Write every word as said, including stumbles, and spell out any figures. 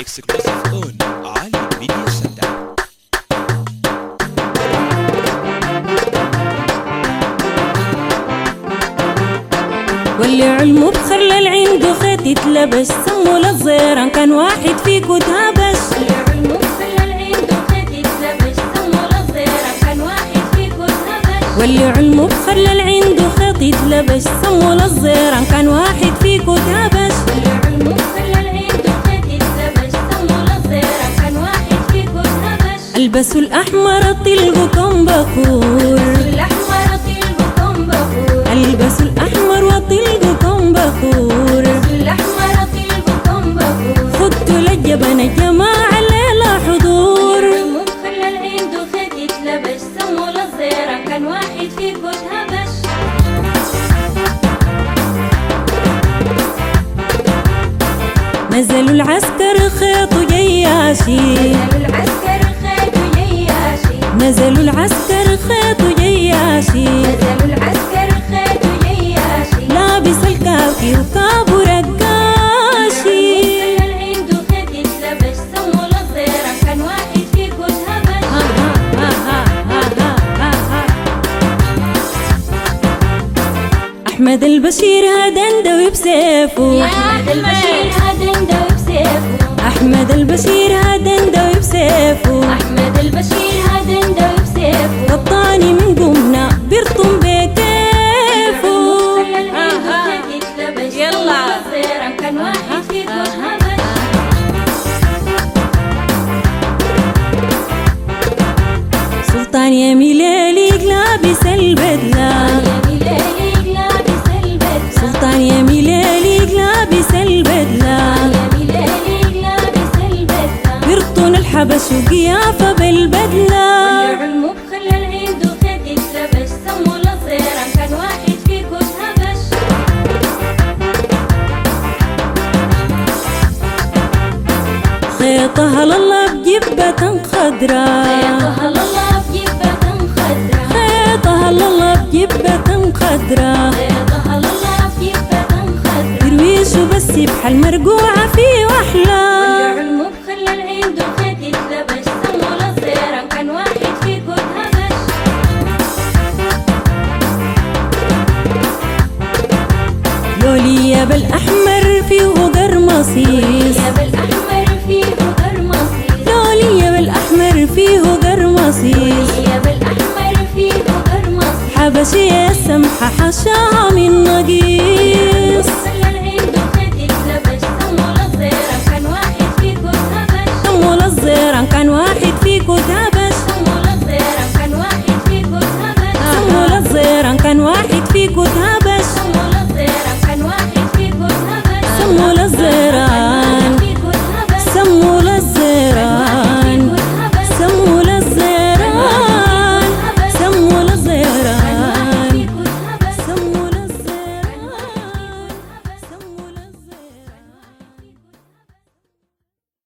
اكسكلوسيف اون علي ميديا سنتر. واللي علمه بخلل عنده خيط يتلبش سمو للزيران كان واحد فيكو تهبش. واللي علمه بخلل عنده خيط يتلبش سمو للزيران كان واحد فيكو تهبش. واللي علمه بخلل عنده خيط يتلبش سمو للزيران كان واحد فيكو تهبش. واللي علمه بخلل عنده خيط يتلبش سمو للزيران كان واحد فيكو تهبش. البسوا الأحمر طلقكم بخور، الأحمر طلقكم بخور، البسوا الأحمر وطلقكم بخور، الأحمر طلقكم بخور. خدوا للجبن الجماعة الليلة حضور. واللي علمه بخلل عنده خيط يتلبش سمو للزيران كان واحد فيكو تهبش. نزلوا العسكر خيط جياشي، نزلوا العسكر خيط جياشي، نزلوا العسكر خيط جياشي، نزلوا العسكر خيط جياشي. لابس الكافي وكابو رقاشي. خلل عنده خيط يتلبش سمو للزيران كان واحد فيكو تهبش. أحمد البشير هدندوي بسيفه، أحمد البشير هدندوي بسيفه، أحمد البشير هدندوي بسيفه، أحمد البشير هدندوي بسيفه. قطاني من قمنا بيرطم بكيفه. خلل عنده خيط يتلبش سمو للزيران كان واحد فيكو تهبش. سلطان يا ميلالي لابس البدلة، يا ميلالي لابس البدلة، سلطان يا ميلالي لابس البدلة، يا ميلالي لابس البدلة. بيرطن الحبش وقيافة بالبدلة. واللي علمه بخلل عنده خيط يتلبش سمو للزيران كان واحد فيكو تهبش. خيطها لله بجبة خضرا، خيطها لله بجبة خضرا، خيطها لله بجبة خضرا، خيطها لله بجبة خضرا. درويش بس بحال مرقوعة في وحلة. واللي علمه بخلل عنده خيط يتلبش سمو للزيران كان واحد فيكو تهبش. لوليا بالأحمر فيه قرمصيص، يا بالأحمر فيه قرمصيص، لوليا بالأحمر فيه قرمصيص، يا بالأحمر فيه قرمصيص. حبشية السمحة حشاها من نقيص. خلل عنده خيط يتلبش سمو للزيران كان واحد فيكو تهبش. سمو للزيران كان واحد فيكو تهبش، سمو للزيران كان واحد فيكو تهبش. سمو للزيران كان واحد